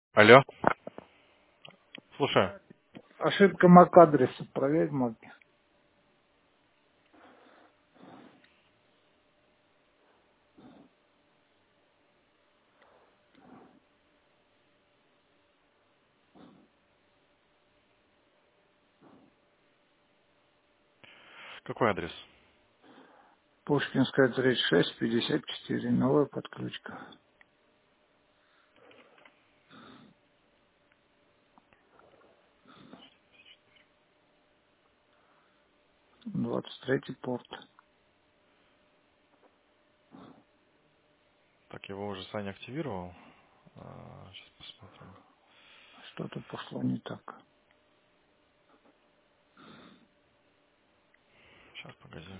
Алло, слушаю. Ошибка MAC-адреса, проверь MAC. Какой адрес? Пушкинская, 36, 54, новая подключка. 23 порт. Так, его уже Саня активировал. Сейчас посмотрим. Что-то пошло не так. Сейчас, погоди.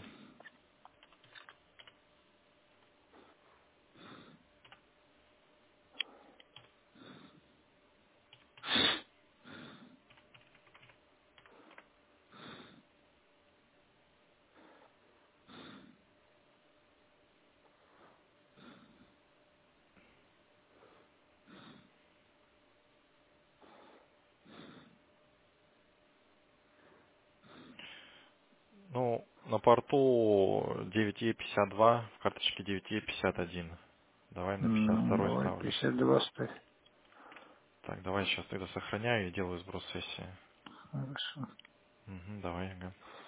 Ну, на порту 9E52, в карточке 9E51. Давай на 52 Давай ставлю. 52 ставь. Так, давай сейчас тогда сохраняю и делаю сброс сессии. Хорошо. Давай, ага.